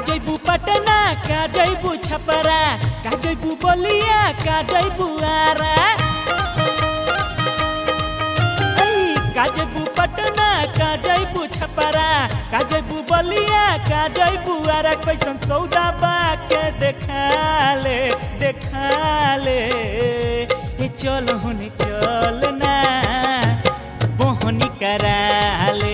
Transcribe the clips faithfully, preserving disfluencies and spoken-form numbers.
जइबू पटना का जइबू छपरा का जइबू बलिया का जइबू आरा का जइबू पटना का जइबू छपरा का जइबू बलिया का जइबू आरा कैसन सौदा बा के देखा ले देखा ले हे चल होने चल ना बोहनी करा ले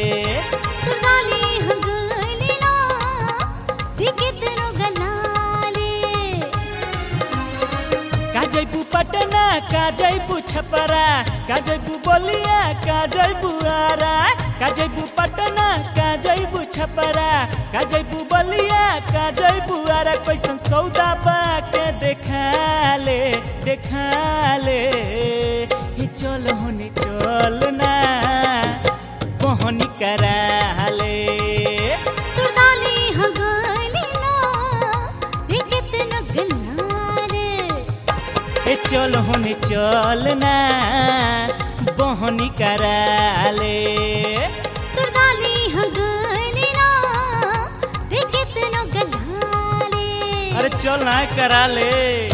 का जइबू पटना का जइबू छपरा का जइबू बलिया का जइबू आरा का जइबू पटना का जइबू छपरा का जइबू बलिया का जइबू आरा कैसन सौदा बा के देखा ले देखा ले ही चल होने चल ना बोहनी करा ले चल होने चल ना बोहनी करा ले अरे चल ना करा ले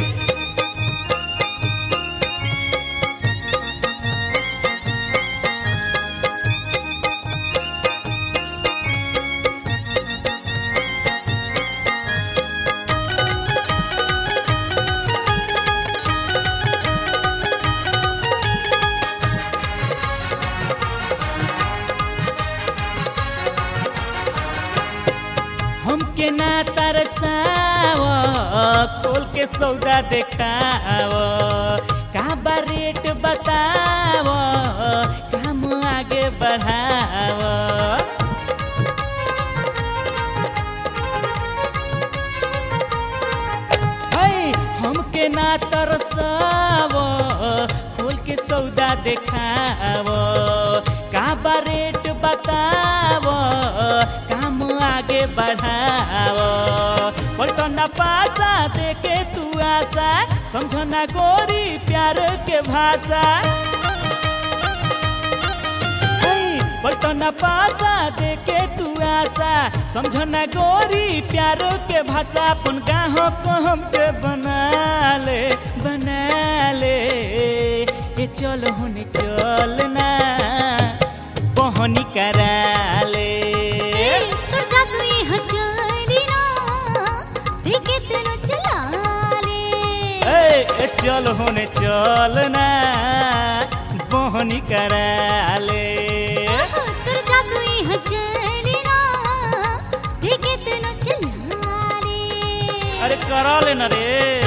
हमके ना तरसाव खोल के सौदा देखाव का बा रेट बताव काम आगे बढ़ाव हमके ना तरसाव खोल के सौदा देखाव का बा रेट बताव काम आगे बढ़ाव पलटना पासा देके तू आशा समझना गोरी प्यार के भाषा पलटना पासा देके तू आशा समझना गोरी प्यार के भाषा अपन गाहों को हमके बना ले बना ले ये चल होने चल ना बोहनी करा ले चल होने चल ना बोहनी करा ले अरे करा लेना रे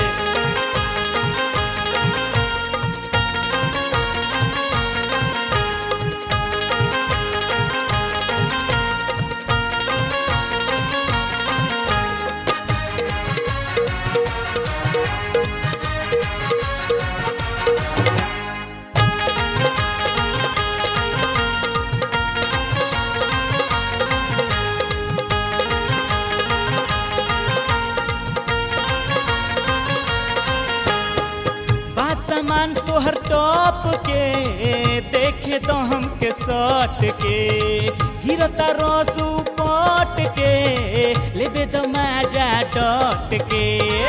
सामान तोहर टॉप के देखे तो हमके सट के गिरता रसू पट के लेबे तो मजा डट के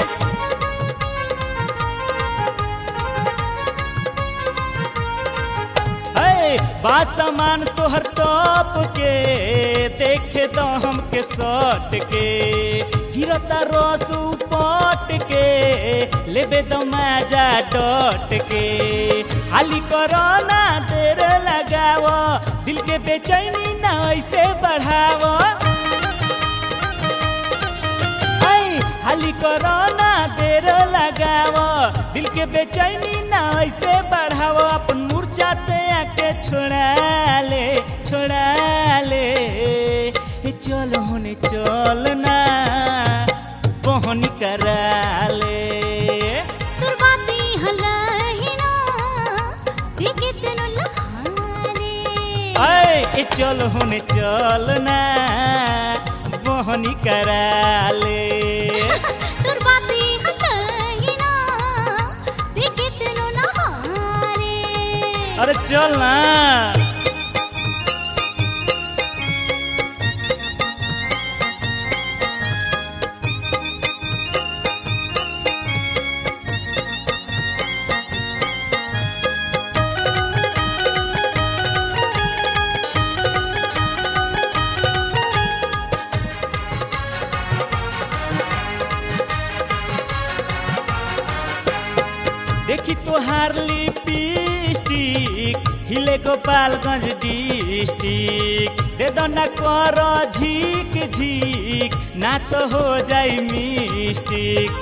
बा सामान तोहर टॉप के देखे तो हमके सट के गिरता रसू पट के लेबे तो मजा डट के हाली कोरोना देर लगाव दिल के बेचैनी ना ऐसे बढ़ाव हाली कोरोना देर लगाव दिल के बेचैनी ना ऐसे बढ़ाव अपन मूर्छा ते आके छोड़ा ले छोड़ा ले चल होने चल ना बोहनी करा ले ए चल होने चल ना बोहनी करा ले अरे चल ना तोहार लिपस्टिक हिले गोपालगंज डिस्ट्रिक्ट दे दो ना कर झीक झीक ना तो हो जाई मिस्टेक।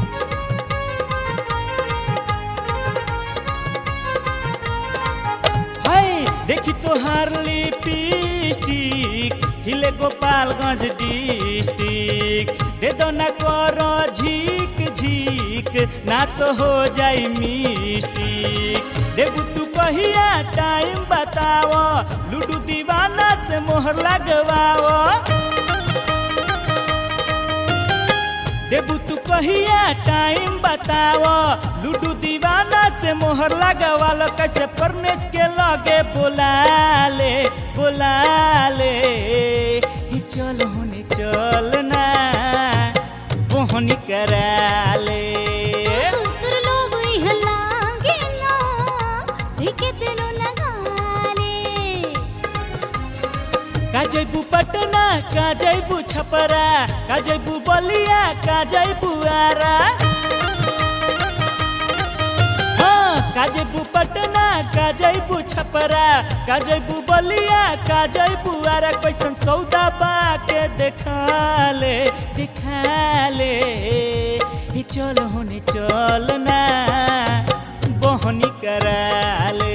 देखी तोहार लिपस्टिक हिले गोपालगंज डिस्ट्रिक्ट दे दो ना कर झीक झीक ना तो हो जाई मिस्टेक। देबू तू कहिया टाइम बताओ लूडू दीवाना से मोहर लगवाओ। देबू तू कहिया टाइम बताओ लूडू दीवाना से मोहर लगवा लो। कैसे परनेस के लगे बोला ले बोला ले ही चल होने चलना बोहनी करा ले। का जैबू पटना का जैबू छपरा का जैबू बलिया का जैबू आरा। हाँ का जैबू पटना का जैबू छपरा का जैबू बलिया का जैबू आरा। कैसन सौदा बाके देखा ले देखा ले ही चल होने चलना बहनी करा ले।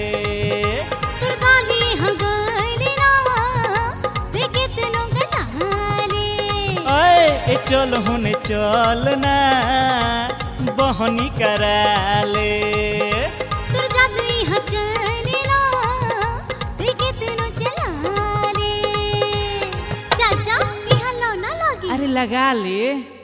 ए चल होने चलना बहनी करा ले। तोर जादू यहाँ चलेला देखे तेनो चला ले। चाचा यहाँ लो ना लगी। अरे लगा ले।